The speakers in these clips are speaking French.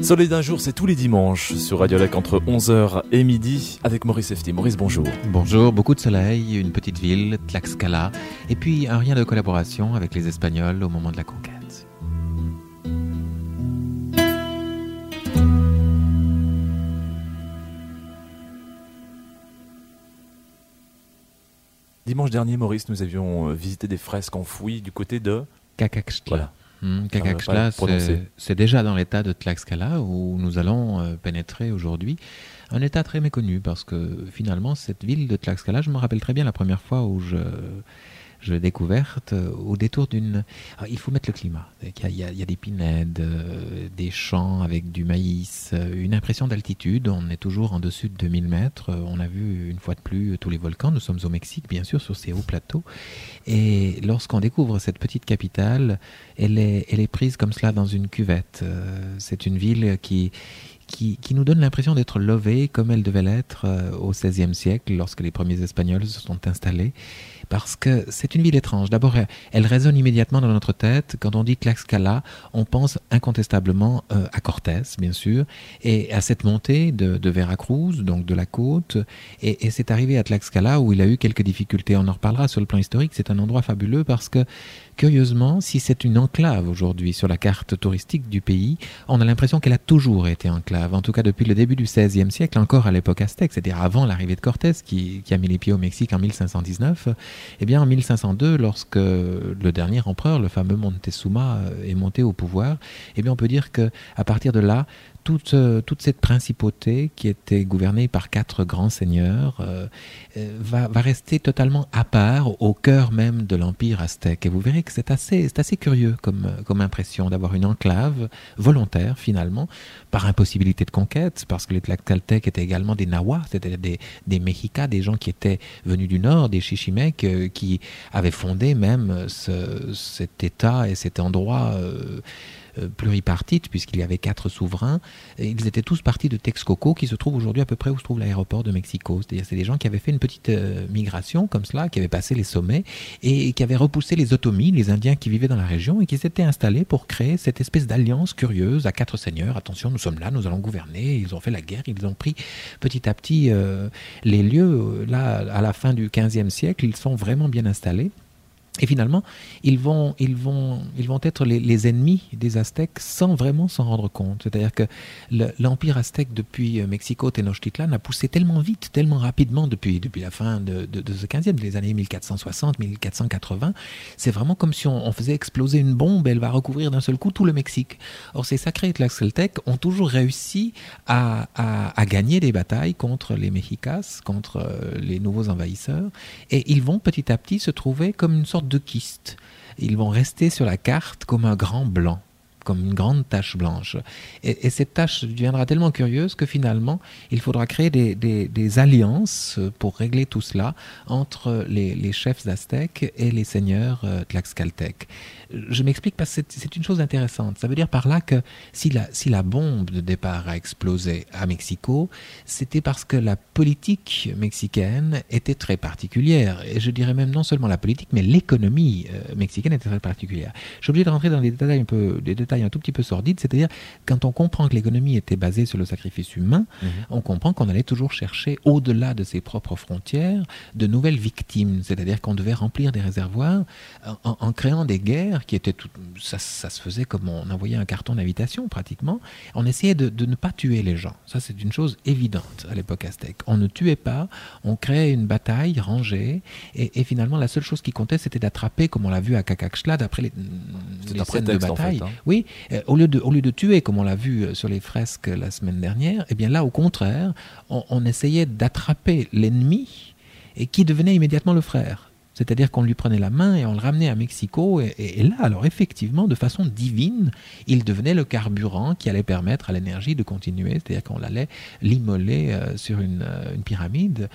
Soleil d'un jour, c'est tous les dimanches sur Radio Lac entre 11h et midi avec Maurice Efti. Maurice, bonjour. Bonjour, beaucoup de soleil, une petite ville, Tlaxcala, et puis un rien de collaboration avec les Espagnols au moment de la conquête. Dimanche dernier, Maurice, nous avions visité des fresques enfouies du côté de Cacaxtla. Voilà. Cacaxtla, c'est déjà dans l'état de Tlaxcala où nous allons pénétrer aujourd'hui. Un état très méconnu parce que finalement, cette ville de Tlaxcala, je me rappelle très bien la première fois où je l'ai découverte au détour d'une... Alors, il faut mettre le climat. Il y a des pinèdes, des champs avec du maïs, une impression d'altitude. On est toujours en dessus de 2000 mètres. On a vu une fois de plus tous les volcans. Nous sommes au Mexique, bien sûr, sur ces hauts plateaux. Et lorsqu'on découvre cette petite capitale, elle est prise comme cela dans une cuvette. C'est une ville qui nous donne l'impression d'être lovée comme elle devait l'être au XVIe siècle, lorsque les premiers Espagnols se sont installés. Parce que c'est une ville étrange. D'abord, elle résonne immédiatement dans notre tête. Quand on dit Tlaxcala, on pense incontestablement à Cortés, bien sûr, et à cette montée de Veracruz, donc de la côte. Et c'est arrivé à Tlaxcala où il a eu quelques difficultés. On en reparlera sur le plan historique. C'est un endroit fabuleux parce que, curieusement, si c'est une enclave aujourd'hui sur la carte touristique du pays, on a l'impression qu'elle a toujours été enclave. En tout cas, depuis le début du XVIe siècle, encore à l'époque aztèque, c'est-à-dire avant l'arrivée de Cortés, qui a mis les pieds au Mexique en 1519. Eh bien, en 1502, lorsque le dernier empereur, le fameux Montezuma, est monté au pouvoir, eh bien, on peut dire que à partir de là, toute cette principauté qui était gouvernée par 4 grands seigneurs va rester totalement à part au cœur même de l'empire aztèque. Et vous verrez que c'est assez curieux comme impression d'avoir une enclave volontaire finalement, par impossibilité de conquête, parce que les Tlaxcaltèques étaient également des Nahuas, c'était des Mexicas, des gens qui étaient venus du nord, des Chichimecs, qui avaient fondé même cet État et cet endroit pluripartite, puisqu'il y avait 4 souverains. Ils étaient tous partis de Texcoco, qui se trouve aujourd'hui à peu près où se trouve l'aéroport de Mexico. C'est-à-dire c'est des gens qui avaient fait une petite migration comme cela, qui avaient passé les sommets et qui avaient repoussé les Otomis, les Indiens qui vivaient dans la région, et qui s'étaient installés pour créer cette espèce d'alliance curieuse à 4 seigneurs. Attention, nous sommes là, nous allons gouverner. Ils ont fait la guerre, ils ont pris petit à petit les lieux. Là, à la fin du XVe siècle, ils sont vraiment bien installés. Et finalement, ils vont être les ennemis des Aztèques sans vraiment s'en rendre compte. C'est-à-dire que l'empire aztèque depuis Mexico, Tenochtitlan, a poussé tellement vite, tellement rapidement depuis la fin de ce 15e, les années 1460, 1480. C'est vraiment comme si on faisait exploser une bombe, elle va recouvrir d'un seul coup tout le Mexique. Or, ces sacrés Tlaxcaltèques ont toujours réussi à gagner des batailles contre les Mexicas, contre les nouveaux envahisseurs. Et ils vont petit à petit se trouver comme une sorte de kyste. Ils vont rester sur la carte comme un grand blanc, comme une grande tache blanche. Et cette tache deviendra tellement curieuse que finalement, il faudra créer des alliances pour régler tout cela entre les chefs aztèques et les seigneurs tlaxcaltèques. Je m'explique parce que c'est une chose intéressante. Ça veut dire par là que si la bombe de départ a explosé à Mexico, c'était parce que la politique mexicaine était très particulière. Et je dirais même non seulement la politique, mais l'économie mexicaine était très particulière. Je suis obligé de rentrer dans des détails un tout petit peu sordides, c'est-à-dire quand on comprend que l'économie était basée sur le sacrifice humain, on comprend qu'on allait toujours chercher au-delà de ses propres frontières de nouvelles victimes. C'est-à-dire qu'on devait remplir des réservoirs en créant des guerres qui était ça se faisait comme on envoyait un carton d'invitation pratiquement. On essayait de ne pas tuer les gens. Ça, c'est une chose évidente à l'époque aztèque. On ne tuait pas, on créait une bataille rangée et finalement la seule chose qui comptait, c'était d'attraper, comme on l'a vu à Cacaxtla, d'après les scènes de bataille. En fait, Oui, au lieu de tuer, comme on l'a vu sur les fresques la semaine dernière, eh bien là, au contraire, on essayait d'attraper l'ennemi et qui devenait immédiatement le frère. C'est-à-dire qu'on lui prenait la main et on le ramenait à Mexico. Et là, alors effectivement, de façon divine, il devenait le carburant qui allait permettre à l'énergie de continuer. C'est-à-dire qu'on allait l'immoler sur une pyramide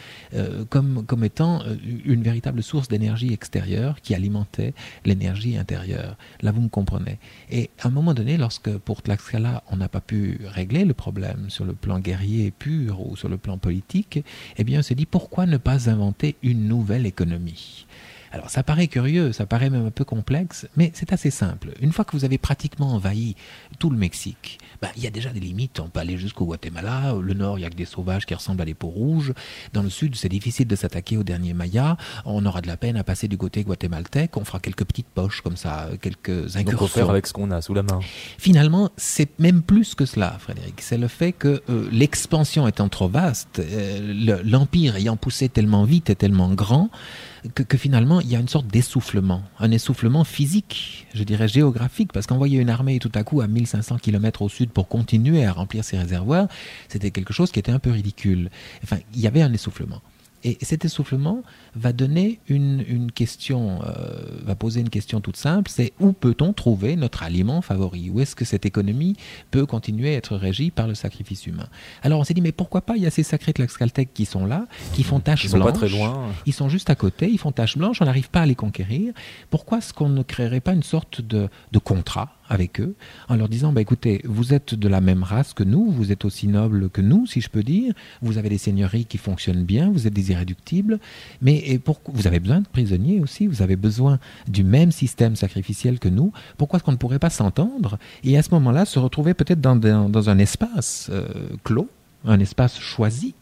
comme étant une véritable source d'énergie extérieure qui alimentait l'énergie intérieure. Là, vous me comprenez. Et à un moment donné, lorsque pour Tlaxcala, on n'a pas pu régler le problème sur le plan guerrier pur ou sur le plan politique, eh bien, on s'est dit, pourquoi ne pas inventer une nouvelle économie ? Alors ça paraît curieux, ça paraît même un peu complexe, mais c'est assez simple. Une fois que vous avez pratiquement envahi tout le Mexique, il y a déjà des limites. On peut aller jusqu'au Guatemala. Le nord, il n'y a que des sauvages qui ressemblent à des peaux rouges. Dans le sud, c'est difficile de s'attaquer aux derniers Mayas. On aura de la peine à passer du côté guatémaltèque. On fera quelques petites poches comme ça, quelques incursions. Donc on peut faire avec ce qu'on a sous la main. Finalement, c'est même plus que cela, Frédéric. C'est le fait que l'expansion étant trop vaste, l'empire ayant poussé tellement vite et tellement grand, que finalement, il y a une sorte d'essoufflement. Un essoufflement physique, je dirais géographique, parce qu'envoyer une armée tout à coup à 1500 km au sud pour continuer à remplir ses réservoirs, c'était quelque chose qui était un peu ridicule. Enfin, il y avait un essoufflement. Et cet essoufflement va donner une question, va poser une question toute simple, c'est où peut-on trouver notre aliment favori? Où est-ce que cette économie peut continuer à être régie par le sacrifice humain? Alors on s'est dit, mais pourquoi pas, il y a ces sacrés Tlaxcaltèques qui sont là, qui font tache blanche. Ils sont pas très loin. Ils sont juste à côté, ils font tache blanche, on n'arrive pas à les conquérir. Pourquoi est-ce qu'on ne créerait pas une sorte de contrat avec eux, en leur disant, écoutez, vous êtes de la même race que nous, vous êtes aussi nobles que nous, si je peux dire, vous avez des seigneuries qui fonctionnent bien, vous êtes des irréductibles, mais vous avez besoin de prisonniers aussi, vous avez besoin du même système sacrificiel que nous, pourquoi est-ce qu'on ne pourrait pas s'entendre et à ce moment-là se retrouver peut-être dans un espace clos, un espace choisi,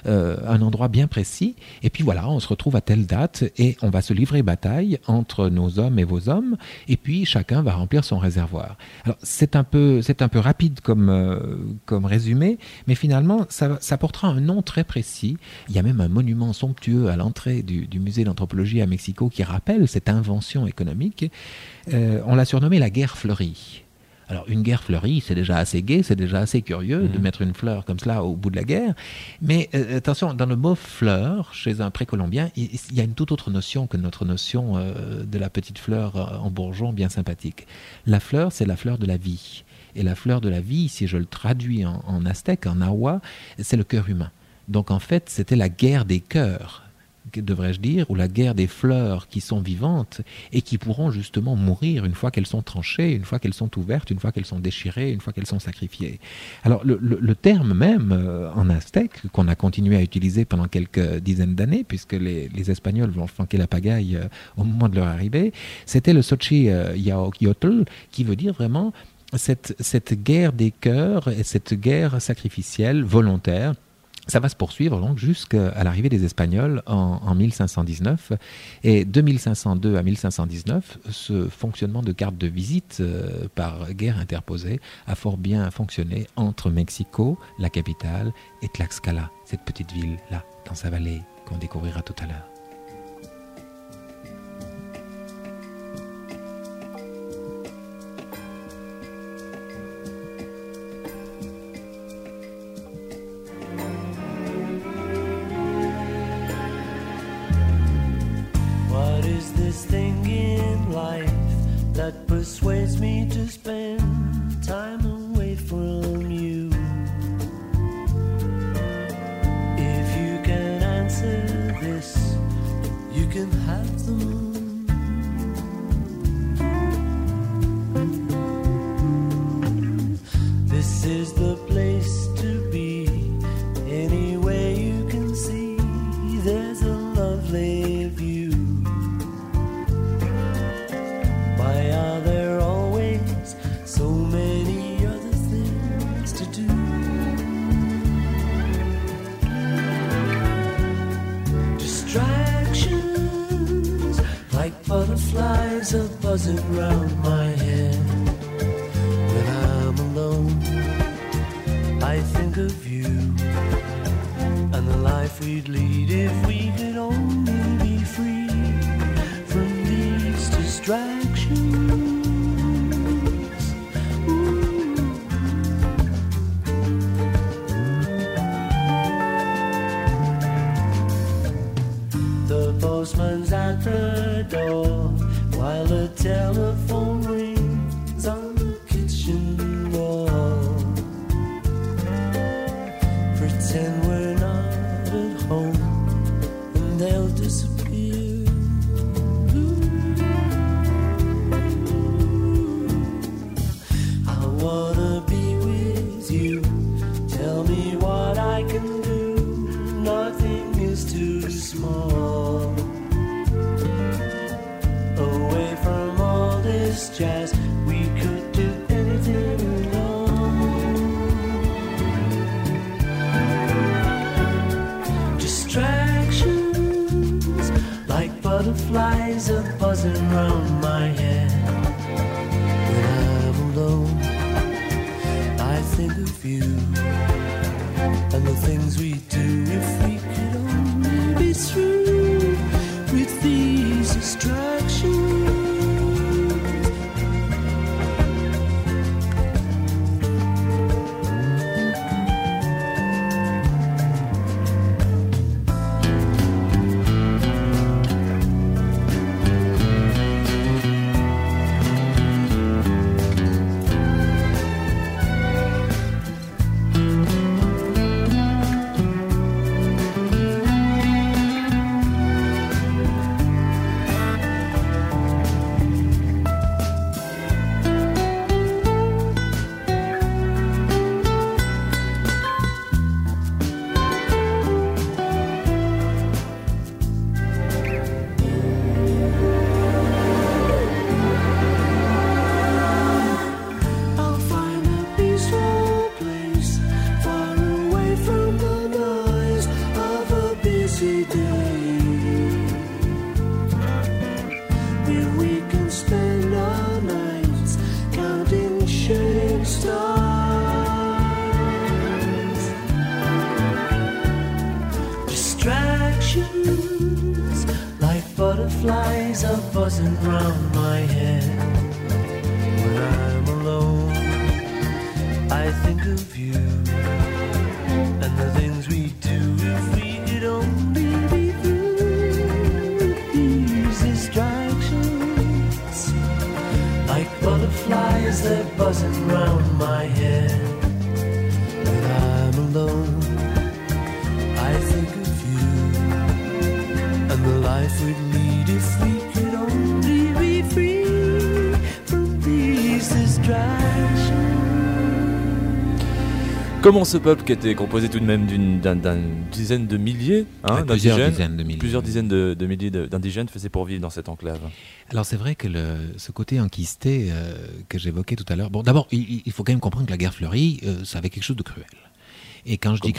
un endroit bien précis, et puis voilà, on se retrouve à telle date et on va se livrer bataille entre nos hommes et vos hommes, et puis chacun va remplir son réservoir. Alors c'est un peu rapide comme résumé, mais finalement ça portera un nom très précis. Il y a même un monument somptueux à l'entrée du musée d'anthropologie à Mexico qui rappelle cette invention économique. On l'a surnommé la guerre fleurie. Alors, une guerre fleurie, c'est déjà assez gai, c'est déjà assez curieux de mettre une fleur comme cela au bout de la guerre. Mais attention, dans le mot fleur, chez un précolombien, il y a une toute autre notion que notre notion de la petite fleur en bourgeon bien sympathique. La fleur, c'est la fleur de la vie. Et la fleur de la vie, si je le traduis en aztèque, en nawa, c'est le cœur humain. Donc, en fait, c'était la guerre des cœurs, devrais-je dire, ou la guerre des fleurs qui sont vivantes et qui pourront justement mourir une fois qu'elles sont tranchées, une fois qu'elles sont ouvertes, une fois qu'elles sont déchirées, une fois qu'elles sont sacrifiées. Alors le terme même en aztèque, qu'on a continué à utiliser pendant quelques dizaines d'années, puisque les Espagnols vont flanquer la pagaille au moment de leur arrivée, c'était le Xochitl, qui veut dire vraiment cette guerre des cœurs et cette guerre sacrificielle volontaire. Ça va se poursuivre donc jusqu'à l'arrivée des Espagnols en 1519. Et de 1502 à 1519, ce fonctionnement de carte de visite par guerre interposée a fort bien fonctionné entre Mexico, la capitale, et Tlaxcala, cette petite ville-là, dans sa vallée, qu'on découvrira tout à l'heure. This thing in life that persuades me to spend time away from you. If you can answer this, you can have the moon. This is the place to be. Anyway you can see, there's a lovely view. Why are there always so many other things to do? Distractions like butterflies are buzzing round my head. When I'm alone, I think of you and the life we'd lead if we could only be free from these distractions. The postman's at the door while the telephone rings on the kitchen wall. Pretend we're not at home and they'll disappear. I wanna be with you. Tell me what I can do. Nothing is too small. just jazz. We could do anything alone. Distractions like butterflies are buzzing round my head. When I'm alone, I think of you and the things we do. If we could only be through with these distractions. Butterflies are buzzing round my head. When I'm alone, I think of you and the things we do. If we could only be through with these distractions. Like butterflies, they're buzzing round my head. When I'm alone, I think of you and the life we'd lead if we could only be free from these distractions. Comment ce peuple qui était composé tout de même d'une dizaine de milliers plusieurs dizaines de milliers. Plusieurs dizaines de milliers d'indigènes faisait pour vivre dans cette enclave? Alors c'est vrai que ce côté enquisté que j'évoquais tout à l'heure, bon d'abord il faut quand même comprendre que la guerre fleurie, ça avait quelque chose de cruel. Et quand je dis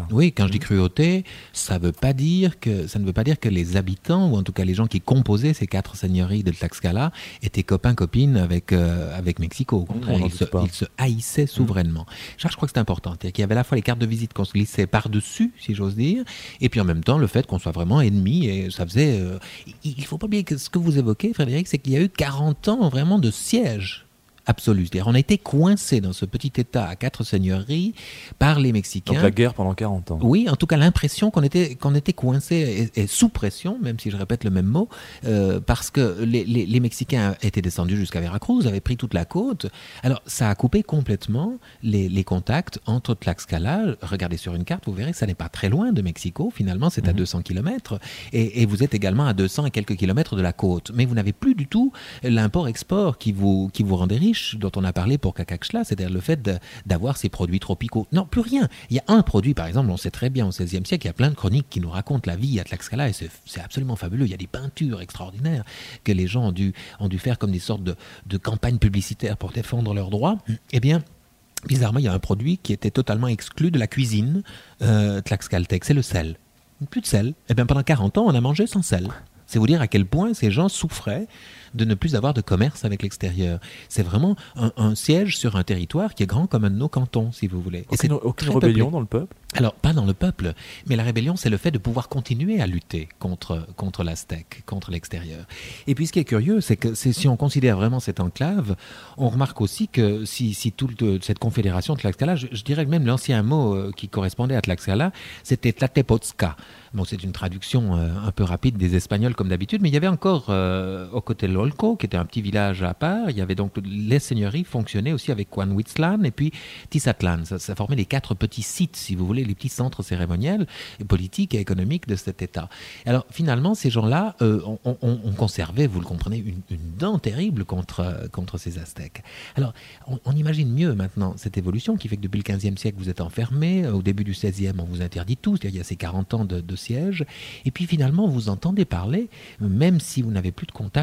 cruauté, ça ne veut pas dire que les habitants, ou en tout cas les gens qui composaient ces 4 seigneuries de Tlaxcala, étaient copains-copines avec Mexico. Au contraire, ils se haïssaient souverainement. Ça, je crois que c'est important. C'est-à-dire qu'il y avait à la fois les cartes de visite qu'on se glissait par-dessus, si j'ose dire, et puis en même temps le fait qu'on soit vraiment ennemis. Et ça faisait... il ne faut pas oublier que ce que vous évoquez, Frédéric, c'est qu'il y a eu 40 ans vraiment de siège absolu. C'est-à-dire on a été coincé dans ce petit État à 4 seigneuries par les Mexicains. Donc la guerre pendant 40 ans. Oui, en tout cas l'impression qu'on était coincé et sous pression, même si je répète le même mot, parce que les Mexicains étaient descendus jusqu'à Veracruz, avaient pris toute la côte. Alors ça a coupé complètement les contacts entre Tlaxcala. Regardez sur une carte, vous verrez que ça n'est pas très loin de Mexico. Finalement, c'est à 200 km. Et vous êtes également à 200 et quelques kilomètres de la côte. Mais vous n'avez plus du tout l'import-export qui vous rendait riche, dont on a parlé pour Cacaxtla, c'est-à-dire le fait d'avoir ces produits tropicaux. Non, plus rien. Il y a un produit, par exemple, on sait très bien au XVIe siècle, il y a plein de chroniques qui nous racontent la vie à Tlaxcala et c'est absolument fabuleux. Il y a des peintures extraordinaires que les gens ont dû faire comme des sortes de campagnes publicitaires pour défendre leurs droits. Eh bien, bizarrement, il y a un produit qui était totalement exclu de la cuisine tlaxcaltèque, c'est le sel. Plus de sel. Eh bien, pendant 40 ans, on a mangé sans sel. C'est vous dire à quel point ces gens souffraient de ne plus avoir de commerce avec l'extérieur. C'est vraiment un siège sur un territoire qui est grand comme un de nos cantons, si vous voulez. Aucune rébellion dans le peuple? Alors, pas dans le peuple, mais la rébellion, c'est le fait de pouvoir continuer à lutter contre l'Aztèque, contre l'extérieur. Et puis, ce qui est curieux, c'est que si on considère vraiment cette enclave, on remarque aussi que si toute cette confédération de Tlaxcala, je dirais que même l'ancien mot qui correspondait à Tlaxcala, c'était Tlatepozca. Bon, c'est une traduction un peu rapide des Espagnols comme d'habitude, mais il y avait encore Ocotelolco, qui était un petit village à part. Il y avait donc les seigneuries fonctionnaient aussi avec Cuanhuitzlan et puis Tizatlan. Ça formait les 4 petits sites, si vous voulez, les petits centres cérémoniels, politiques et économiques de cet État. Alors finalement, ces gens-là ont conservé, vous le comprenez, une dent terrible contre ces Aztèques. Alors on imagine mieux maintenant cette évolution qui fait que depuis le XVe siècle, vous êtes enfermés. Au début du XVIe, on vous interdit tout. C'est-à-dire il y a ces 40 ans de siège. Et puis finalement, vous entendez parler, même si vous n'avez plus de contact avec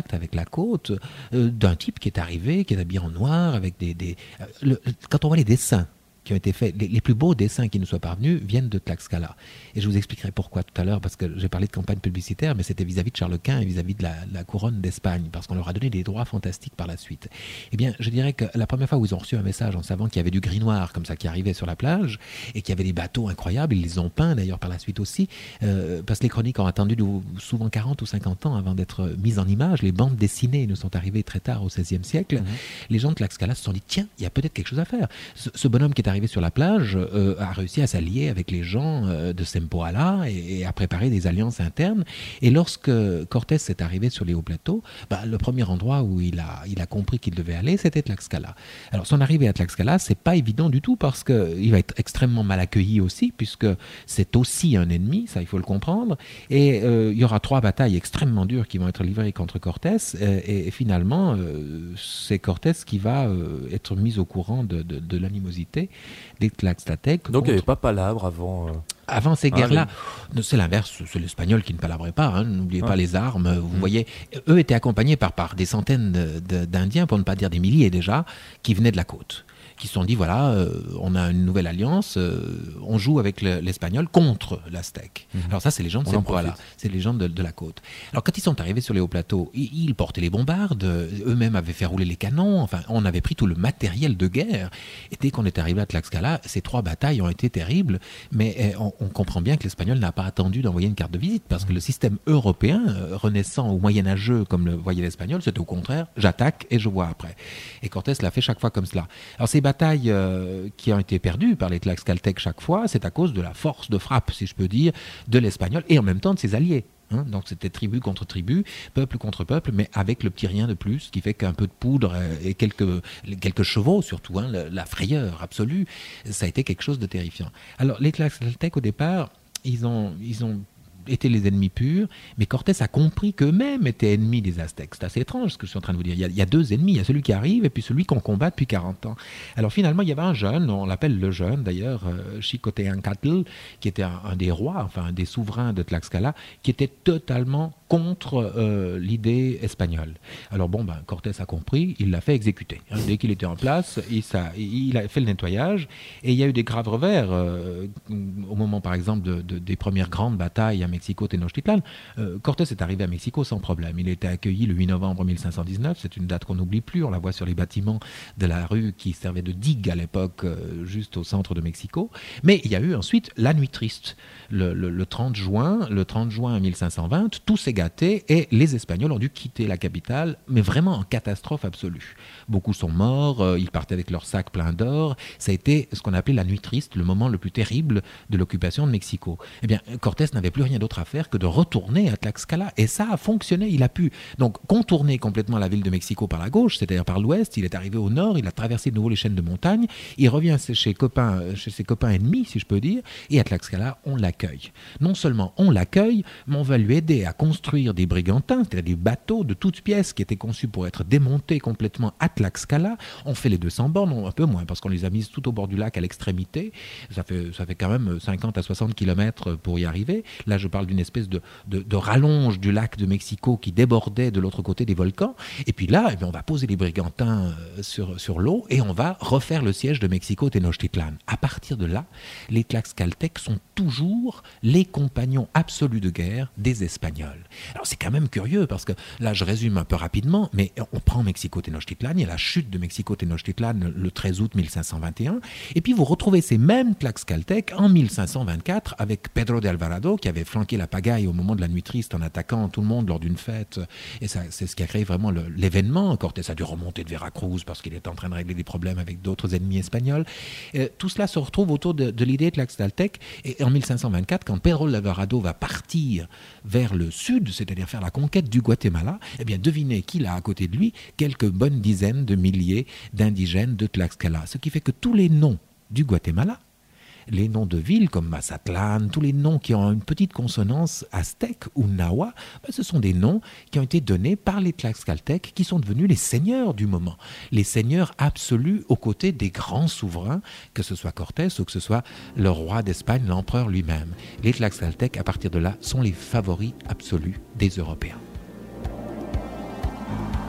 la côte, d'un type qui est arrivé, qui est habillé en noir, avec quand on voit les dessins qui ont été faits, les plus beaux dessins qui nous soient parvenus viennent de Tlaxcala. Et je vous expliquerai pourquoi tout à l'heure, parce que j'ai parlé de campagne publicitaire, mais c'était vis-à-vis de Charles Quint et vis-à-vis de la couronne d'Espagne, parce qu'on leur a donné des droits fantastiques par la suite. Eh bien, je dirais que la première fois où ils ont reçu un message en savant qu'il y avait du gris noir, comme ça, qui arrivait sur la plage, et qu'il y avait des bateaux incroyables, ils les ont peints d'ailleurs par la suite aussi, parce que les chroniques ont attendu souvent 40 ou 50 ans avant d'être mises en image. Les bandes dessinées nous sont arrivées très tard au XVIe siècle. Les gens de Tlaxcala se sont dit, tiens, il y a peut-être quelque chose à faire. Ce bonhomme qui est arrivé sur la plage a réussi à s'allier avec les gens de Sempoala et à préparer des alliances internes. Et lorsque Cortés est arrivé sur les hauts plateaux, le premier endroit où il a compris qu'il devait aller, c'était Tlaxcala. Alors son arrivée à Tlaxcala, c'est pas évident du tout parce qu'il va être extrêmement mal accueilli aussi, puisque c'est aussi un ennemi, ça il faut le comprendre. Et il y aura 3 batailles extrêmement dures qui vont être livrées contre Cortés. Et finalement, c'est Cortés qui va être mis au courant de l'animosité des Tlaxcaltèques. Donc il n'y avait pas palabre avant... Avant ces guerres-là, c'est l'inverse, c'est l'Espagnol qui ne palabrait pas, n'oubliez pas les armes, vous voyez. Eux étaient accompagnés par des centaines d'Indiens, pour ne pas dire des milliers déjà, qui venaient de la côte, qui se sont dit, voilà, on a une nouvelle alliance, on joue avec l'Espagnol contre l'Aztèque. Alors ça, c'est les gens de Sempoala, c'est les gens de la côte. Alors quand ils sont arrivés sur les hauts plateaux, ils portaient les bombardes, eux-mêmes avaient fait rouler les canons, enfin, on avait pris tout le matériel de guerre. Et dès qu'on est arrivé à Tlaxcala, ces 3 batailles ont été terribles, mais on comprend bien que l'Espagnol n'a pas attendu d'envoyer une carte de visite, parce que le système européen, renaissant ou moyenâgeux, comme le voyait l'Espagnol, c'était au contraire, j'attaque et je vois après. Et Cortés l'a fait chaque fois comme cela. Alors ces batailles qui ont été perdues par les Tlaxcaltèques chaque fois, c'est à cause de la force de frappe, si je peux dire, de l'Espagnol et en même temps de ses alliés. Donc c'était tribu contre tribu, peuple contre peuple, mais avec le petit rien de plus, ce qui fait qu'un peu de poudre et quelques chevaux surtout, la frayeur absolue, ça a été quelque chose de terrifiant. Alors les Tlaxcaltèques au départ, ils ont étaient les ennemis purs, mais Cortés a compris qu'eux-mêmes étaient ennemis des Aztèques. C'est assez étrange ce que je suis en train de vous dire. Il y a 2 ennemis, il y a celui qui arrive et puis celui qu'on combat depuis 40 ans. Alors finalement, il y avait un jeune, on l'appelle le jeune d'ailleurs, Xicotéancatl, qui était un des rois, enfin un des souverains de Tlaxcala, qui était totalement contre l'idée espagnole. Alors Cortés a compris, il l'a fait exécuter. Dès qu'il était en place, il a fait le nettoyage et il y a eu des graves revers au moment par exemple des premières grandes batailles à Mexico, Tenochtitlan. Cortés est arrivé à Mexico sans problème. Il était accueilli le 8 novembre 1519, c'est une date qu'on n'oublie plus, on la voit sur les bâtiments de la rue qui servait de digue à l'époque juste au centre de Mexico. Mais il y a eu ensuite la nuit triste, le 30 juin 1520, tout s'est gâté et les Espagnols ont dû quitter la capitale, mais vraiment en catastrophe absolue. Beaucoup sont morts, ils partaient avec leurs sacs pleins d'or. Ça a été ce qu'on appelait la nuit triste, le moment le plus terrible de l'occupation de Mexico. Eh bien, Cortés n'avait plus rien d'autre à faire que de retourner à Tlaxcala et ça a fonctionné. Il a pu donc contourner complètement la ville de Mexico par la gauche, c'est-à-dire par l'ouest. Il est arrivé au nord, il a traversé de nouveau les chaînes de montagnes. Il revient chez ses copains ennemis, si je peux dire, et à Tlaxcala, on l'accueille. Non seulement on l'accueille, mais on va lui aider à construire des brigantins, c'est-à-dire des bateaux de toutes pièces qui étaient conçus pour être démontés complètement à Tlaxcala. On fait les 200 bornes, un peu moins, parce qu'on les a mises tout au bord du lac à l'extrémité. Ça fait quand même 50 à 60 kilomètres pour y arriver. Là, je parle d'une espèce de rallonge du lac de Mexico qui débordait de l'autre côté des volcans. Et puis là, on va poser les brigantins sur l'eau et on va refaire le siège de Mexico Tenochtitlan. À partir de là, les Tlaxcaltèques sont toujours les compagnons absolus de guerre des Espagnols. Alors c'est quand même curieux parce que là je résume un peu rapidement, mais on prend Mexico Tenochtitlan, il y a la chute de Mexico Tenochtitlan le 13 août 1521, et puis vous retrouvez ces mêmes Tlaxcaltèques en 1524 avec Pedro de Alvarado qui avait flanqué la pagaille au moment de la nuit triste en attaquant tout le monde lors d'une fête, et ça, c'est ce qui a créé vraiment l'événement. Cortés a dû remonter de Veracruz parce qu'il était en train de régler des problèmes avec d'autres ennemis espagnols. Tout cela se retrouve autour de l'idée Tlaxcaltèque, et en 1524 quand Pedro de Alvarado va partir vers le sud, c'est-à-dire faire la conquête du Guatemala, eh bien devinez qu'il a à côté de lui quelques bonnes dizaines de milliers d'indigènes de Tlaxcala. Ce qui fait que tous les noms du Guatemala, les noms de villes comme Mazatlan, tous les noms qui ont une petite consonance aztèque ou nahua, ce sont des noms qui ont été donnés par les Tlaxcaltèques qui sont devenus les seigneurs du moment, les seigneurs absolus aux côtés des grands souverains, que ce soit Cortés ou que ce soit le roi d'Espagne, l'empereur lui-même. Les Tlaxcaltèques, à partir de là, sont les favoris absolus des Européens.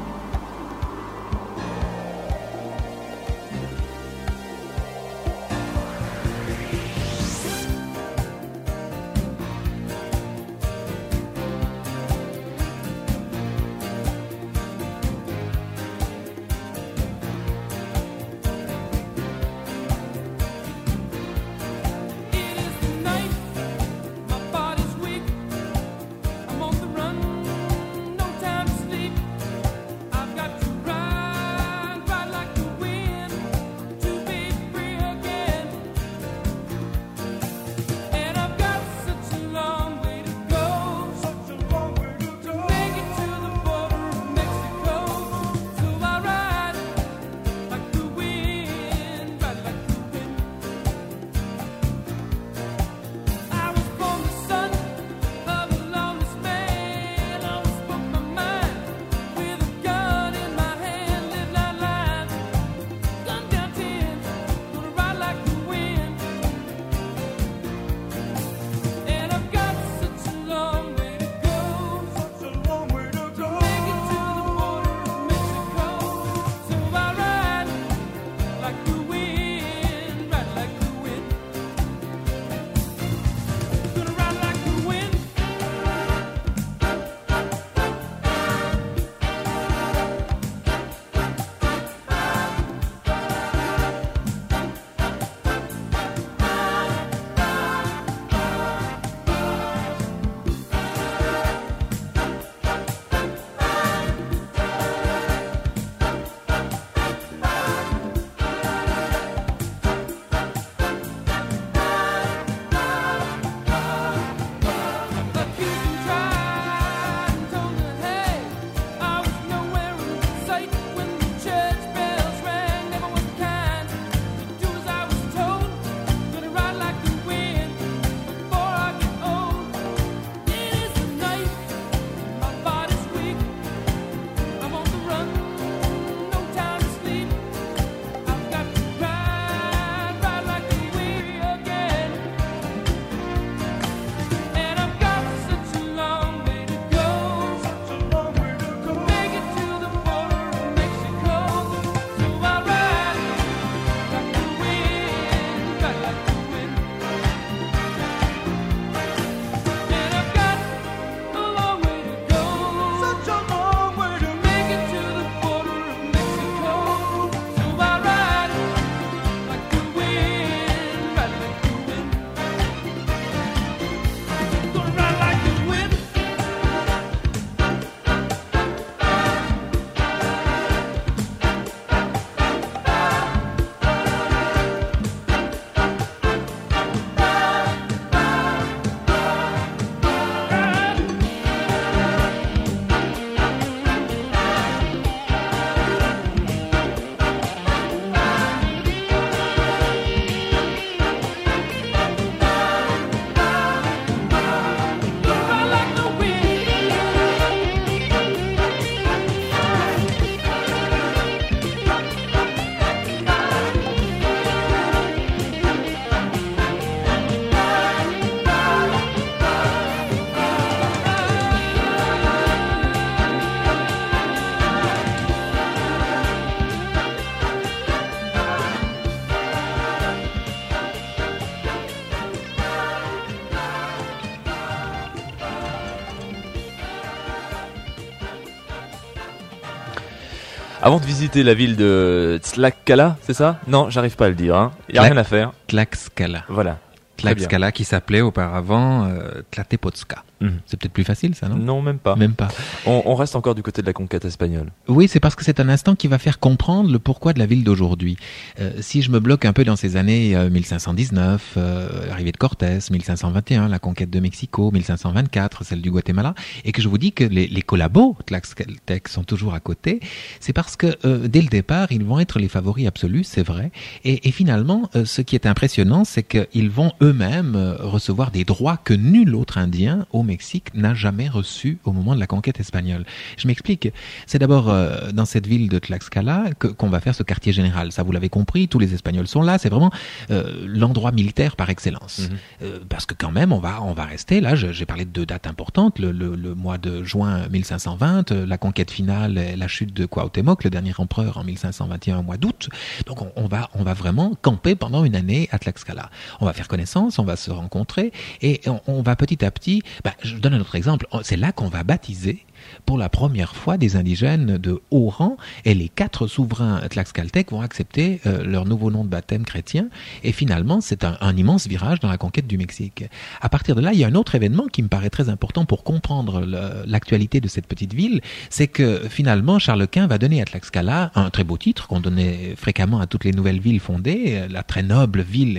Avant de visiter la ville de Tlaxcala, c'est ça? Non, j'arrive pas à le dire. Hein. Il n'y a rien à faire. Tlaxcala. Voilà. Tlaxcala qui s'appelait auparavant Tlatepotska. C'est peut-être plus facile ça, non? Non, même pas. Même pas. On reste encore du côté de la conquête espagnole. Oui, c'est parce que c'est un instant qui va faire comprendre le pourquoi de la ville d'aujourd'hui. Si je me bloque un peu dans ces années 1519, l'arrivée de Cortés, 1521, la conquête de Mexico, 1524, celle du Guatemala, et que je vous dis que les collabos tlaxcaltèques sont toujours à côté, c'est parce que dès le départ, ils vont être les favoris absolus, c'est vrai. Et finalement, ce qui est impressionnant, c'est qu'ils vont eux-mêmes recevoir des droits que nul autre Indien au Mexique n'a jamais reçu au moment de la conquête espagnole. Je m'explique. C'est d'abord dans cette ville de Tlaxcala qu'on va faire ce quartier général. Ça, vous l'avez compris, tous les Espagnols sont là. C'est vraiment l'endroit militaire par excellence. Parce que quand même, on va rester là. J'ai parlé de 2 dates importantes. Le mois de juin 1520, la conquête finale, la chute de Cuauhtémoc, le dernier empereur en 1521 au mois d'août. Donc on va vraiment camper pendant une année à Tlaxcala. On va faire connaissance, on va se rencontrer et on va petit à petit... je donne un autre exemple. C'est là qu'on va baptiser pour la première fois des indigènes de haut rang et les 4 souverains tlaxcaltèques vont accepter leur nouveau nom de baptême chrétien et finalement c'est un immense virage dans la conquête du Mexique. À partir de là, il y a un autre événement qui me paraît très important pour comprendre l'actualité de cette petite ville, c'est que finalement Charles Quint va donner à Tlaxcala un très beau titre qu'on donnait fréquemment à toutes les nouvelles villes fondées, la très noble ville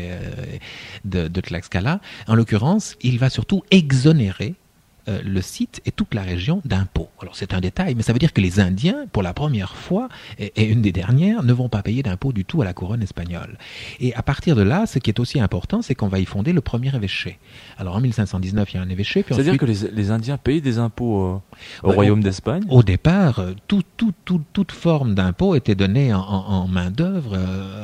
de Tlaxcala. En l'occurrence, il va surtout exonérer le site et toute la région d'impôts. Alors c'est un détail, mais ça veut dire que les Indiens, pour la première fois, et une des dernières, ne vont pas payer d'impôts du tout à la couronne espagnole. Et à partir de là, ce qui est aussi important, c'est qu'on va y fonder le premier évêché. Alors en 1519, il y a un évêché. C'est-à-dire ensuite... que les Indiens payent des impôts au royaume d'Espagne? Au départ, toute forme d'impôt était donnée en main-d'œuvre,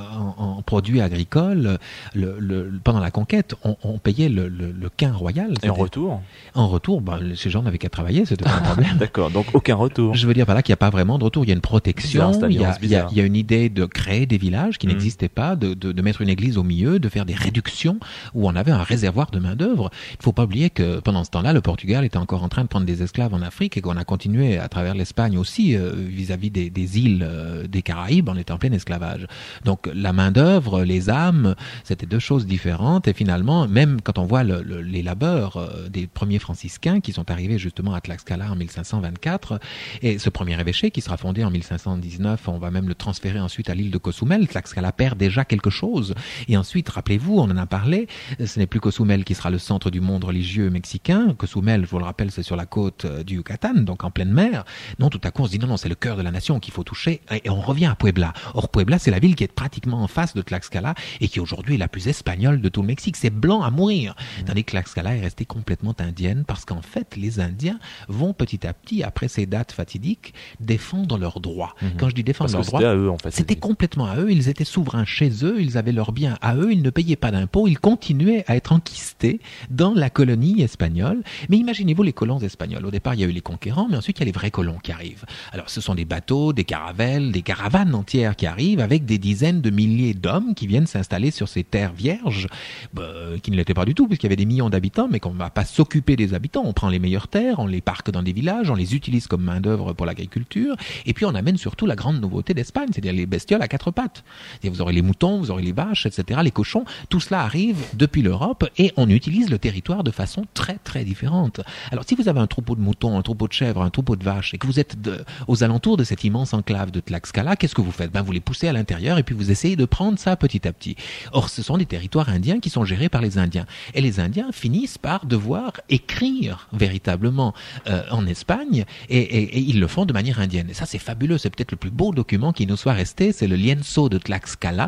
en produits agricoles. Pendant la conquête, on payait le quin royal. Et en retour? En retour, ces gens n'avaient qu'à travailler, c'était pas un problème. D'accord, donc aucun retour. Je veux dire par là qu'il n'y a pas vraiment de retour, il y a une protection, il y a une idée de créer des villages qui n'existaient pas, de mettre une église au milieu, de faire des réductions où on avait un réservoir de main-d'œuvre. Il ne faut pas oublier que pendant ce temps-là, le Portugal était encore en train de prendre des esclaves en Afrique et qu'on a continué à travers l'Espagne aussi vis-à-vis des îles des Caraïbes, on était en plein esclavage. Donc la main-d'œuvre, les âmes, c'était 2 choses différentes et finalement, même quand on voit les labeurs des premiers franciscains qui sont arrivés justement à Tlaxcala en 1524 et ce premier évêché qui sera fondé en 1519, on va même le transférer ensuite à l'île de Cozumel. Tlaxcala perd déjà quelque chose et ensuite, rappelez-vous, on en a parlé, ce n'est plus Cozumel qui sera le centre du monde religieux mexicain. Cozumel, je vous le rappelle, c'est sur la côte du Yucatan, donc en pleine mer. Non, tout à coup on se dit non, c'est le cœur de la nation qu'il faut toucher et on revient à Puebla. Or Puebla, c'est la ville qui est pratiquement en face de Tlaxcala et qui aujourd'hui est la plus espagnole de tout le Mexique. C'est blanc à mourir. Tandis que Tlaxcala est restée complètement indienne parce qu'en fait, les Indiens vont petit à petit, après ces dates fatidiques, défendre leurs droits. Quand je dis défendre leurs droits, c'était à eux, en fait, c'était complètement à eux. Ils étaient souverains chez eux, ils avaient leurs biens à eux, ils ne payaient pas d'impôts, ils continuaient à être enquistés dans la colonie espagnole. Mais imaginez-vous les colons espagnols. Au départ, il y a eu les conquérants, mais ensuite, il y a les vrais colons qui arrivent. Alors, ce sont des bateaux, des caravelles, des caravanes entières qui arrivent avec des dizaines de milliers d'hommes qui viennent s'installer sur ces terres vierges, qui ne l'étaient pas du tout, puisqu'il y avait des millions d'habitants, mais qu'on ne va pas s'occuper des habitants. On prend les meilleures terres, on les parque dans des villages, on les utilise comme main-d'œuvre pour l'agriculture, et puis on amène surtout la grande nouveauté d'Espagne, c'est-à-dire les bestioles à 4 pattes. Vous aurez les moutons, vous aurez les vaches, etc., les cochons, tout cela arrive depuis l'Europe, et on utilise le territoire de façon très très différente. Alors si vous avez un troupeau de moutons, un troupeau de chèvres, un troupeau de vaches, et que vous êtes aux alentours de cette immense enclave de Tlaxcala, qu'est-ce que vous faites? Vous les poussez à l'intérieur, et puis vous essayez de prendre ça petit à petit. Or, ce sont des territoires indiens qui sont gérés par les Indiens. Et les Indiens finissent par devoir écrire véritablement en Espagne, et ils le font de manière indienne. Et ça, c'est fabuleux. C'est peut-être le plus beau document qui nous soit resté. C'est le lienzo de Tlaxcala.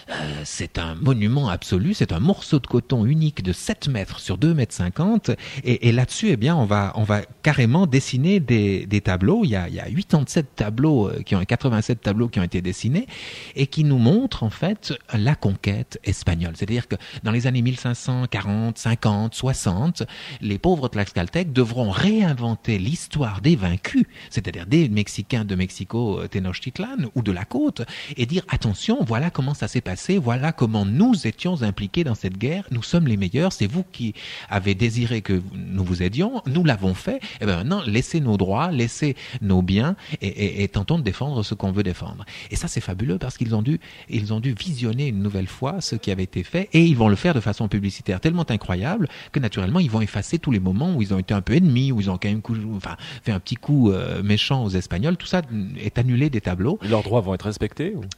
C'est un monument absolu. C'est un morceau de coton unique de 7 mètres sur 2 mètres 50. Et là-dessus, eh bien, on va carrément dessiner des tableaux. Il y a 87 tableaux, 87 tableaux qui ont été dessinés et qui nous montrent, en fait, la conquête espagnole. C'est-à-dire que dans les années 1540, 50, 60, les pauvres Tlaxcalais tlaxcaltèques devront réinventer l'histoire des vaincus, c'est-à-dire des Mexicains de Mexico, Tenochtitlan ou de la côte, et dire attention, voilà comment ça s'est passé, voilà comment nous étions impliqués dans cette guerre, nous sommes les meilleurs, c'est vous qui avez désiré que nous vous aidions, nous l'avons fait, et bien maintenant laissez nos droits, laissez nos biens et tentons de défendre ce qu'on veut défendre. Et ça c'est fabuleux parce qu'ils ont dû visionner une nouvelle fois ce qui avait été fait et ils vont le faire de façon publicitaire tellement incroyable que naturellement ils vont effacer tous les moments où ils ont été un peu ennemis, où ils ont quand même fait un petit coup méchant aux Espagnols. Tout ça est annulé des tableaux. Leurs droits vont être respectés ou...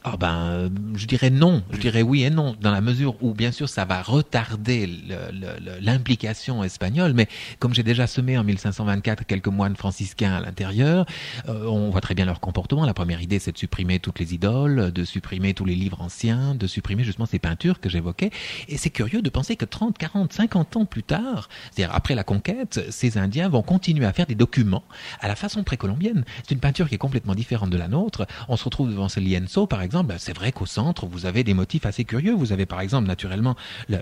Je dirais non. Je dirais oui et non, dans la mesure où bien sûr ça va retarder l'implication espagnole, mais comme j'ai déjà semé en 1524 quelques moines franciscains à l'intérieur, on voit très bien leur comportement. La première idée c'est de supprimer toutes les idoles, de supprimer tous les livres anciens, de supprimer justement ces peintures que j'évoquais. Et c'est curieux de penser que 30, 40, 50 ans plus tard, c'est-à-dire après la conquête, ces Indiens vont continuer à faire des documents à la façon précolombienne. C'est une peinture qui est complètement différente de la nôtre. On se retrouve devant ce lienzo, par exemple. C'est vrai qu'au centre, vous avez des motifs assez curieux. Vous avez, par exemple, naturellement,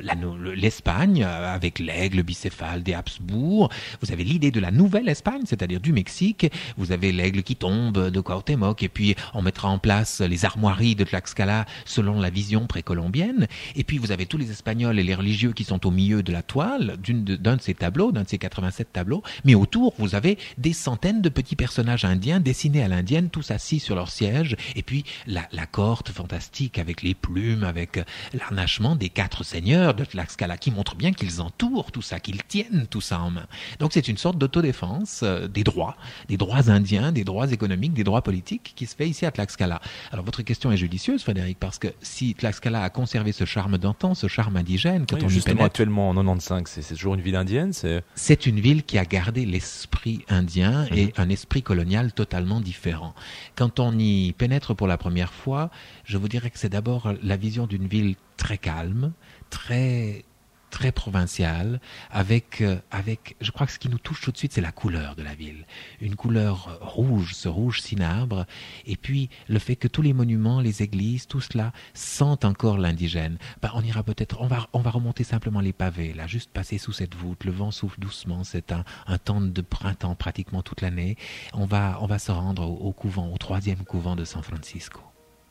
l'Espagne, avec l'aigle bicéphale des Habsbourg. Vous avez l'idée de la nouvelle Espagne, c'est-à-dire du Mexique. Vous avez l'aigle qui tombe de Cuauhtémoc. Et puis, on mettra en place les armoiries de Tlaxcala selon la vision précolombienne. Et puis, vous avez tous les Espagnols et les religieux qui sont au milieu de la toile, d'un de ces tableaux, d'un de ces 87 tableaux. Mais autour, vous avez des centaines de petits personnages indiens dessinés à l'indienne, tous assis sur leur siège. Et puis, la cohorte fantastique avec les plumes, avec l'arnachement des 4 seigneurs de Tlaxcala qui montrent bien qu'ils entourent tout ça, qu'ils tiennent tout ça en main. Donc, c'est une sorte d'autodéfense des droits indiens, des droits économiques, des droits politiques qui se fait ici à Tlaxcala. Alors, votre question est judicieuse, Frédéric, parce que si Tlaxcala a conservé ce charme d'antan, ce charme indigène, quand on y justement, pénètre, actuellement en 95, c'est toujours une ville indienne, c'est une ville qui a gardé l'esprit indien et un esprit colonial totalement différent. Quand on y pénètre pour la première fois, je vous dirais que c'est d'abord la vision d'une ville très calme, très provinciale, avec, je crois que ce qui nous touche tout de suite, c'est la couleur de la ville. Une couleur rouge, ce rouge cinabre, et puis le fait que tous les monuments, les églises, tout cela sent encore l'indigène. On ira peut-être, on va remonter simplement les pavés, là, juste passer sous cette voûte, le vent souffle doucement, c'est un temps de printemps pratiquement toute l'année. On va se rendre au couvent, au 3e couvent de San Francisco.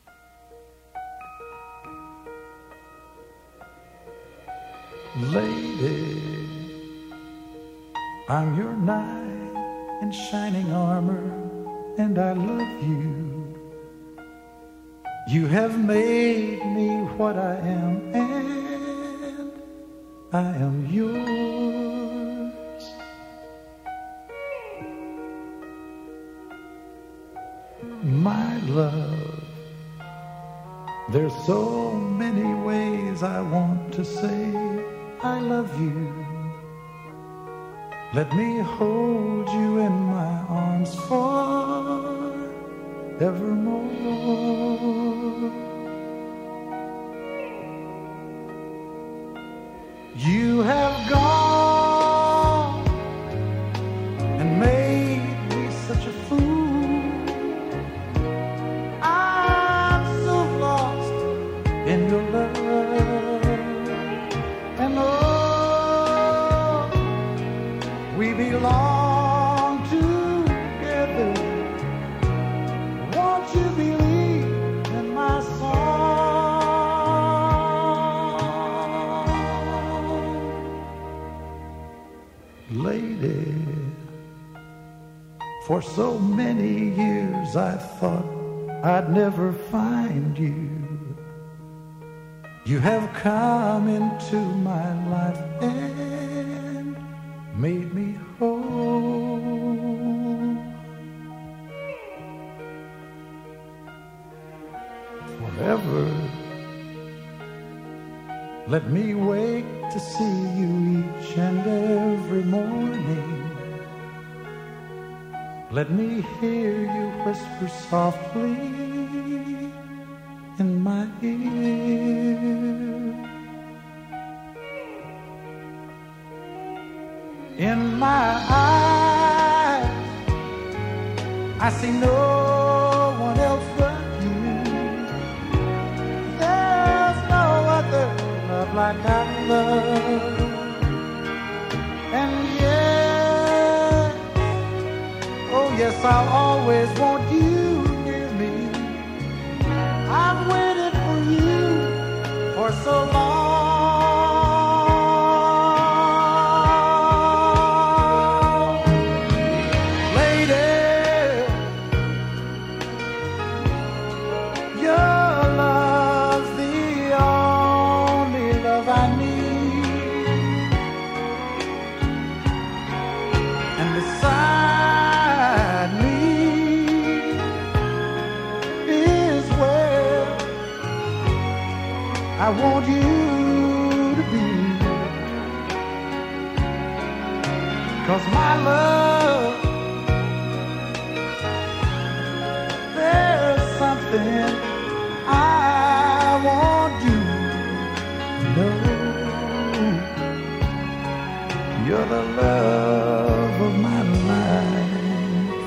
Lady, I'm your knight in shining armor, and I love you. You have made me what I am, and I am yours. My love, there's so many ways I want to say I love you. Let me hold you in my arms forevermore. You have gone and made me such a fool. I'm so lost in your love. We belong together. Won't you believe in my song? Lady, for so many years I thought I'd never find you. You have come into my life and made me whole. Forever, let me wake to see you each and every morning. Let me hear you whisper softly in my ear. In my eyes, I see no one else but you. There's no other love like I love. And yes, I've waited for you for so long. I want you to be, 'cause my love, there's something I want you to know. You're the love of my life.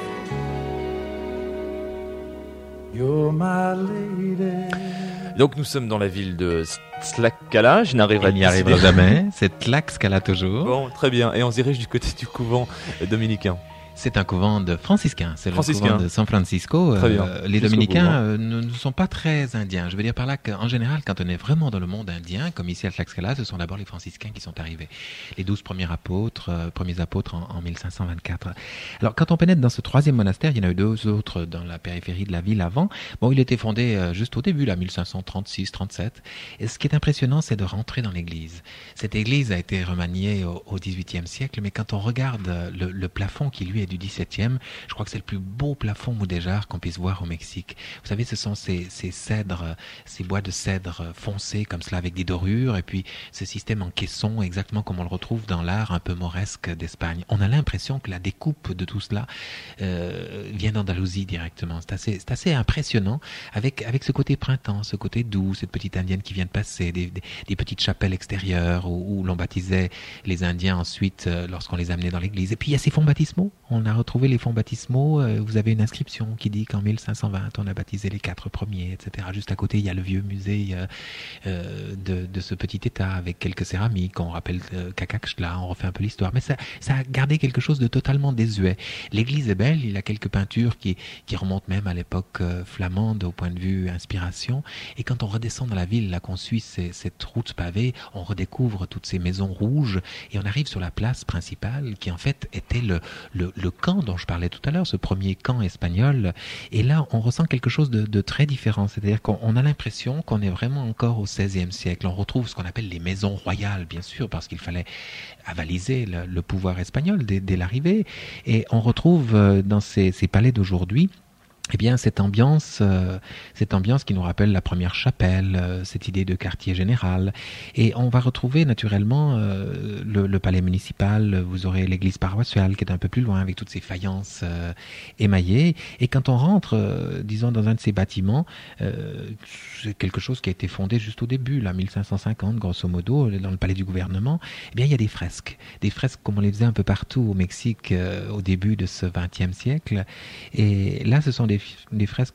You're my lady. Donc nous sommes dans la ville de Tlaxcala, je n'arriverai n'y arrivera jamais, c'est Tlaxcala toujours. Bon, très bien, et on se dirige du côté du couvent dominicain. C'est un couvent de franciscains, c'est le couvent de San Francisco. Les dominicains ne sont pas très indiens. Je veux dire par là qu'en général, quand on est vraiment dans le monde indien, comme ici à Tlaxcala, ce sont d'abord les franciscains qui sont arrivés. Les 12 premiers apôtres en 1524. Alors quand on pénètre dans ce troisième monastère, il y en a eu 2 autres dans la périphérie de la ville avant. Bon, il était fondé juste au début, là, 1536-37. Et ce qui est impressionnant, c'est de rentrer dans l'église. Cette église a été remaniée au XVIIIe siècle, mais quand on regarde le plafond qui lui est du XVIIe, je crois que c'est le plus beau plafond mudéjar qu'on puisse voir au Mexique. Vous savez, ce sont ces cèdres, ces bois de cèdre foncés comme cela avec des dorures, et puis ce système en caisson, exactement comme on le retrouve dans l'art un peu mauresque d'Espagne. On a l'impression que la découpe de tout cela vient d'Andalousie directement. C'est assez impressionnant avec ce côté printemps, ce côté doux, cette petite indienne qui vient de passer, des petites chapelles extérieures où l'on baptisait les Indiens ensuite lorsqu'on les amenait dans l'église. Et puis il y a ces fonds baptismaux. On a retrouvé les fonds baptismaux. Vous avez une inscription qui dit qu'en 1520, on a baptisé les 4 premiers, etc. Juste à côté, il y a le vieux musée de ce petit état avec quelques céramiques. On rappelle Cacaxtla, on refait un peu l'histoire. Mais ça a gardé quelque chose de totalement désuet. L'église est belle, il y a quelques peintures qui remontent même à l'époque flamande au point de vue inspiration. Et quand on redescend dans la ville, là qu'on suit cette route pavée, on redécouvre toutes ces maisons rouges et on arrive sur la place principale qui en fait était le camp dont je parlais tout à l'heure, ce premier camp espagnol. Et là, on ressent quelque chose de très différent. C'est-à-dire qu'on a l'impression qu'on est vraiment encore au XVIe siècle. On retrouve ce qu'on appelle les maisons royales, bien sûr, parce qu'il fallait avaliser le pouvoir espagnol dès l'arrivée. Et on retrouve dans ces palais d'aujourd'hui eh bien, cette ambiance qui nous rappelle la première chapelle, cette idée de quartier général. Et on va retrouver naturellement le palais municipal. Vous aurez l'église paroissiale qui est un peu plus loin avec toutes ces faïences émaillées. Et quand on rentre, disons, dans un de ces bâtiments, c'est quelque chose qui a été fondé juste au début, là, 1550, grosso modo, dans le palais du gouvernement. Eh bien, il y a des fresques comme on les faisait un peu partout au Mexique au début de ce XXe siècle. Et là, ce sont des fresques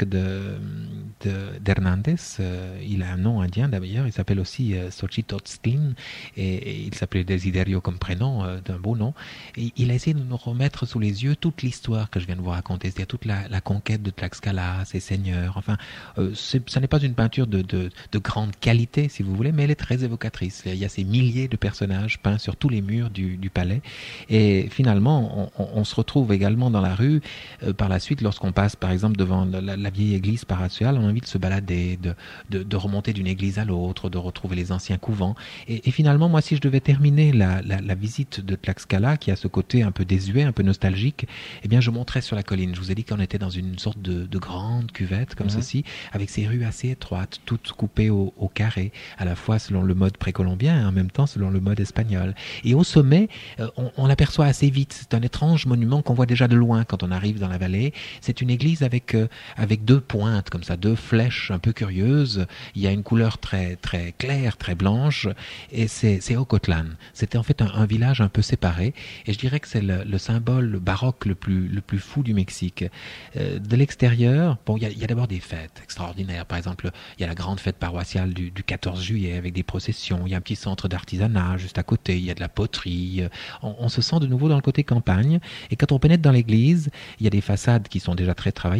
d'Hernández. Il a un nom indien d'ailleurs, il s'appelle aussi Xochitl et il s'appelait Desiderio comme prénom, d'un beau nom. Et il a essayé de nous remettre sous les yeux toute l'histoire que je viens de vous raconter, c'est-à-dire toute la conquête de Tlaxcala, ses seigneurs. Enfin, ça n'est pas une peinture de grande qualité, si vous voulez, mais elle est très évocatrice. Il y a ces milliers de personnages peints sur tous les murs du palais. Et finalement, on se retrouve également dans la rue par la suite lorsqu'on passe, par exemple, devant la vieille église paroissiale, on a envie de se balader, de remonter d'une église à l'autre, de retrouver les anciens couvents. Et finalement, moi, si je devais terminer la visite de Tlaxcala, qui a ce côté un peu désuet, un peu nostalgique, eh bien, je monterais sur la colline. Je vous ai dit qu'on était dans une sorte de grande cuvette, comme ceci, avec ces rues assez étroites, toutes coupées au carré, à la fois selon le mode précolombien et en même temps selon le mode espagnol. Et au sommet, on l'aperçoit assez vite. C'est un étrange monument qu'on voit déjà de loin quand on arrive dans la vallée. C'est une église avec 2 pointes, comme ça, 2 flèches un peu curieuses. Il y a une couleur très, très claire, très blanche, et c'est Ocotlan. C'était en fait un village un peu séparé, et je dirais que c'est le symbole baroque le plus fou du Mexique. De l'extérieur, bon, il y a d'abord des fêtes extraordinaires. Par exemple, il y a la grande fête paroissiale du 14 juillet avec des processions. Il y a un petit centre d'artisanat juste à côté. Il y a de la poterie. On se sent de nouveau dans le côté campagne. Et quand on pénètre dans l'église, il y a des façades qui sont déjà très travaillées.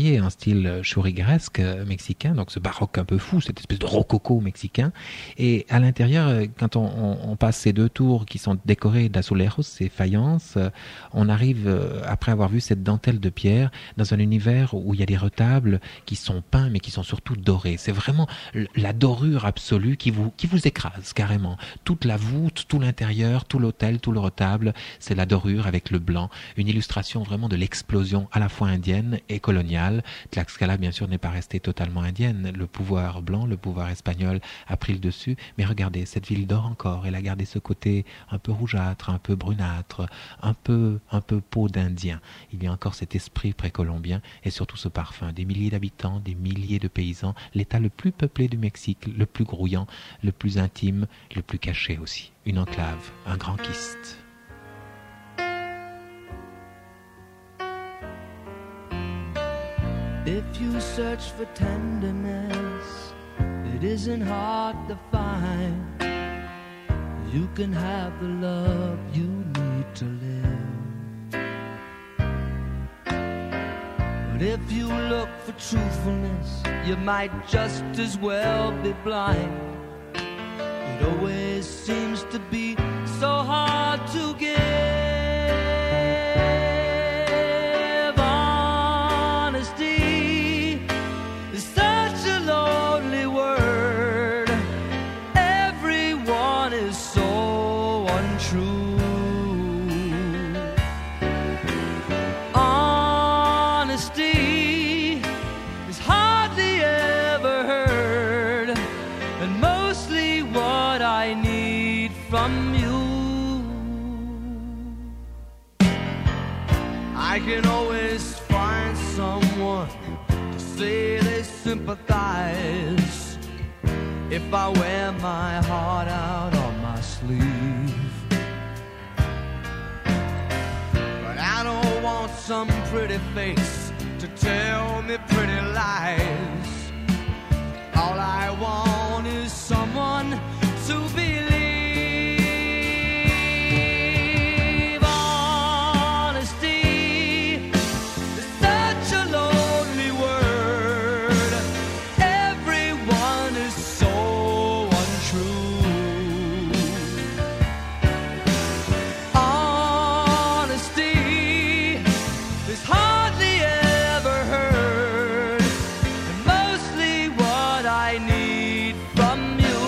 marié en style churrigueresque mexicain, donc ce baroque un peu fou, cette espèce de rococo mexicain. Et à l'intérieur, quand on passe ces 2 tours qui sont décorées d'azulejos, ces faïences, on arrive, après avoir vu cette dentelle de pierre, dans un univers où il y a des retables qui sont peints, mais qui sont surtout dorés. C'est vraiment la dorure absolue qui vous écrase carrément. Toute la voûte, tout l'intérieur, tout l'autel, tout le retable, c'est la dorure avec le blanc. Une illustration vraiment de l'explosion à la fois indienne et coloniale. Tlaxcala, bien sûr, n'est pas restée totalement indienne. Le pouvoir blanc, le pouvoir espagnol a pris le dessus. Mais regardez, cette ville dort encore. Elle a gardé ce côté un peu rougeâtre, un peu brunâtre, un peu peau d'Indien. Il y a encore cet esprit précolombien et surtout ce parfum. Des milliers d'habitants, des milliers de paysans. L'état le plus peuplé du Mexique, le plus grouillant, le plus intime, le plus caché aussi. Une enclave, un grand kyste. If you search for tenderness, it isn't hard to find. You can have the love you need to live. But if you look for truthfulness, you might just as well be blind. It always seems to be so hard to give. Honesty is such a lonely word. Everyone is so untrue. Honesty is hardly ever heard, and mostly what I need from you. I can always find someone to say they sympathize if I wear my heart out on my sleeve. But I don't want some pretty face to tell me pretty lies. All I want is someone to believe. Honesty is such a lonely word. Everyone is so untrue. Honesty is hardly ever heard, and mostly what I need from you.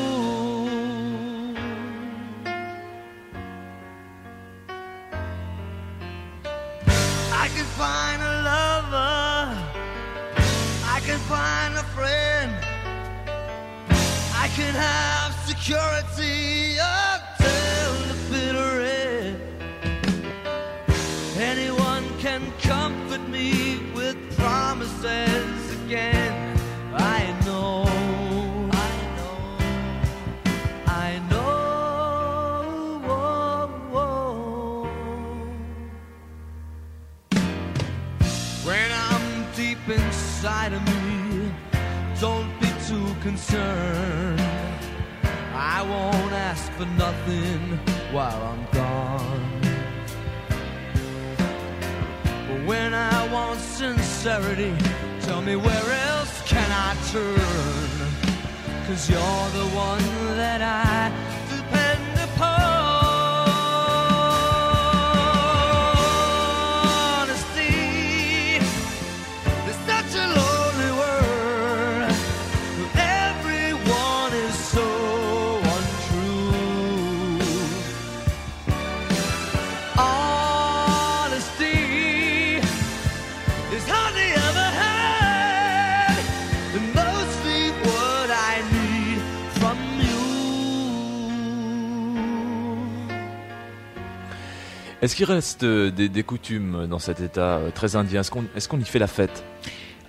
I can find a lover, I can find a friend, I can have security until the bitter end. Anyone can comfort me with promises again. I know, I know, I know. When I'm deep inside of me, don't be too concerned. I won't ask for nothing while I'm gone. But when I want sincerity, tell me where else can I turn? 'Cause you're the one that I depend upon. Honesty is such a lonely word. Everyone is so untrue. Honesty is hardly ever had, and mostly what I need from you. Est-ce qu'il reste des coutumes dans cet état très indien? Est-ce qu'on y fait la fête?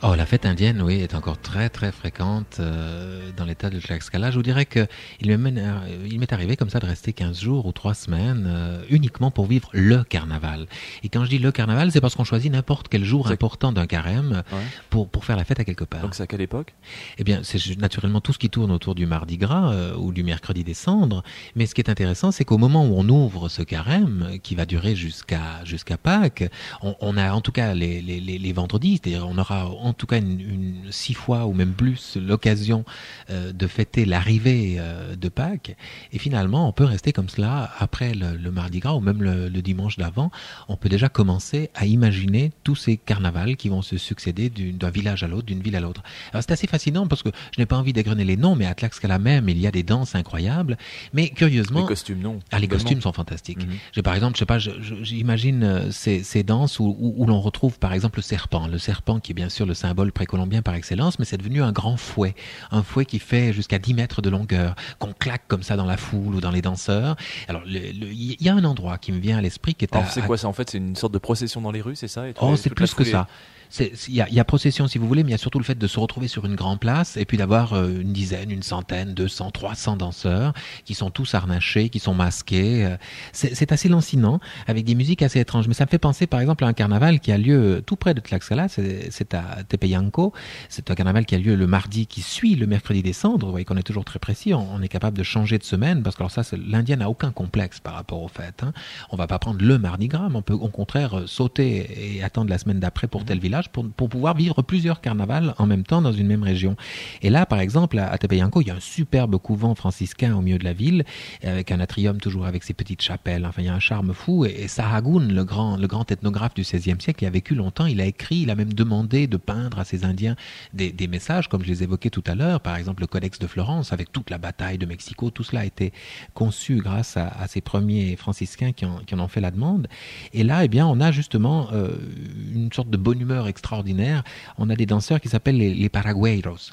Oh, la fête indienne, oui, est encore très très fréquente dans l'état de Tlaxcala. Je vous dirais que il m'est arrivé comme ça de rester 15 jours ou 3 semaines uniquement pour vivre le carnaval. Et quand je dis le carnaval, c'est parce qu'on choisit n'importe quel jour important d'un carême pour faire la fête à quelque part. Donc c'est à quelle époque ? Eh bien, c'est naturellement tout ce qui tourne autour du Mardi Gras ou du mercredi des Cendres. Mais ce qui est intéressant, c'est qu'au moment où on ouvre ce carême, qui va durer jusqu'à Pâques, on a en tout cas les vendredis, c'est-à-dire on aura en tout cas une 6 fois ou même plus l'occasion de fêter l'arrivée de Pâques. Et finalement, on peut rester comme cela après le Mardi Gras ou même le dimanche d'avant. On peut déjà commencer à imaginer tous ces carnavals qui vont se succéder d'un village à l'autre, d'une ville à l'autre. Alors c'est assez fascinant parce que je n'ai pas envie d'égrener les noms, mais à Tlaxcala même, il y a des danses incroyables. Mais curieusement... Les costumes, non. Les costumes sont fantastiques. J'ai par exemple, je sais pas, j'imagine ces danses où l'on retrouve par exemple le serpent qui est bien sûr le symbole précolombien par excellence, mais c'est devenu un grand fouet. Un fouet qui fait jusqu'à 10 mètres de longueur, qu'on claque comme ça dans la foule ou dans les danseurs. Alors, il y a un endroit qui me vient à l'esprit qui est c'est quoi ça en fait? C'est une sorte de procession dans les rues, c'est ça? C'est plus que ça. Il y a procession si vous voulez, mais il y a surtout le fait de se retrouver sur une grande place et puis d'avoir une dizaine, une centaine, 200, 300 danseurs qui sont tous harnachés, qui sont masqués. C'est assez lancinant avec des musiques assez étranges. Mais ça me fait penser par exemple à un carnaval qui a lieu tout près de Tlaxcala, c'est à Tepeyanco. C'est un carnaval qui a lieu le mardi qui suit le mercredi des Cendres. Vous voyez qu'on est toujours très précis, on est capable de changer de semaine parce que alors ça, l'Indien n'a aucun complexe par rapport au fait. On va pas prendre le Mardi Gras, mais on peut au contraire sauter et attendre la semaine d'après pour tel village pour pouvoir vivre plusieurs carnavals en même temps dans une même région. Et là, par exemple, à Tepeyanco, il y a un superbe couvent franciscain au milieu de la ville, avec un atrium toujours avec ses petites chapelles. Enfin, il y a un charme fou. Et Sahagún, le grand ethnographe du XVIe siècle, il a vécu longtemps, il a écrit, il a même demandé de peindre à ces Indiens des messages, comme je les évoquais tout à l'heure, par exemple le Codex de Florence, avec toute la bataille de Mexico. Tout cela a été conçu grâce à ces premiers franciscains qui en ont fait la demande. Et là, eh bien, on a justement une sorte de bonne humeur extraordinaire. On a des danseurs qui s'appellent les paragueiros.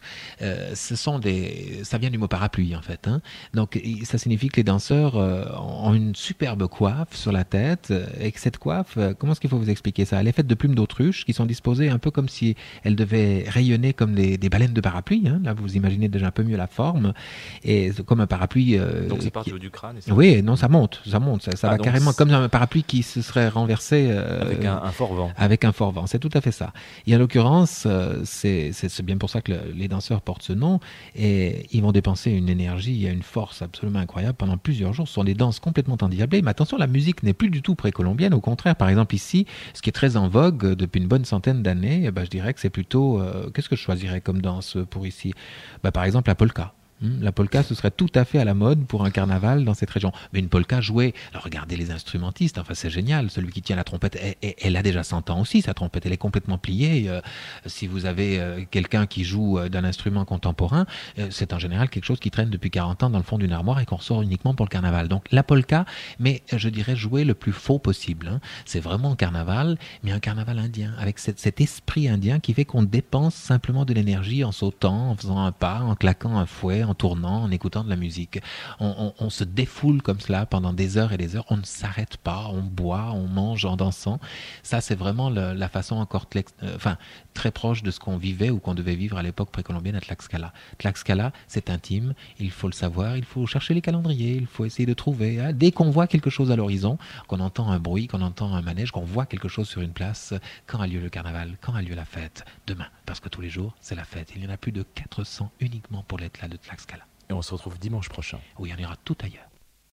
Ça vient du mot parapluie en fait. Donc ça signifie que les danseurs ont une superbe coiffe sur la tête et que cette coiffe, comment est-ce qu'il faut vous expliquer ça? Elle est faite de plumes d'autruche qui sont disposées un peu comme si elles devaient rayonner comme des baleines de parapluie. Là vous imaginez déjà un peu mieux la forme et comme un parapluie. Donc c'est parti du crâne. Et ça oui, non, ça monte, ça va carrément comme un parapluie qui se serait renversé avec un fort vent. Avec un fort vent, c'est tout à fait ça. Et en l'occurrence, c'est bien pour ça que les danseurs portent ce nom et ils vont dépenser une énergie et une force absolument incroyable pendant plusieurs jours. Ce sont des danses complètement endiablées. Mais attention, la musique n'est plus du tout précolombienne. Au contraire, par exemple ici, ce qui est très en vogue depuis une bonne centaine d'années, je dirais que c'est plutôt... qu'est-ce que je choisirais comme danse pour ici? Par exemple la polka. La polka, ce serait tout à fait à la mode pour un carnaval dans cette région. Mais une polka jouée, alors regardez les instrumentistes, enfin c'est génial, celui qui tient la trompette, elle a déjà 100 ans aussi, sa trompette, elle est complètement pliée. Si vous avez quelqu'un qui joue d'un instrument contemporain, c'est en général quelque chose qui traîne depuis 40 ans dans le fond d'une armoire et qu'on ressort uniquement pour le carnaval. Donc la polka, mais je dirais jouer le plus faux possible. C'est vraiment un carnaval, mais un carnaval indien, avec cet esprit indien qui fait qu'on dépense simplement de l'énergie en sautant, en faisant un pas, en claquant un fouet, en tournant, en écoutant de la musique. On se défoule comme cela pendant des heures et des heures. On ne s'arrête pas, on boit, on mange en dansant. Ça, c'est vraiment la façon encore très proche de ce qu'on vivait ou qu'on devait vivre à l'époque précolombienne à Tlaxcala. Tlaxcala, c'est intime, il faut le savoir, il faut chercher les calendriers, il faut essayer de trouver. Dès qu'on voit quelque chose à l'horizon, qu'on entend un bruit, qu'on entend un manège, qu'on voit quelque chose sur une place, quand a lieu le carnaval, quand a lieu la fête? Demain, parce que tous les jours, c'est la fête. Il y en a plus de 400 uniquement pour l'état de Tlaxcala. Et on se retrouve dimanche prochain. Oui, on ira tout ailleurs.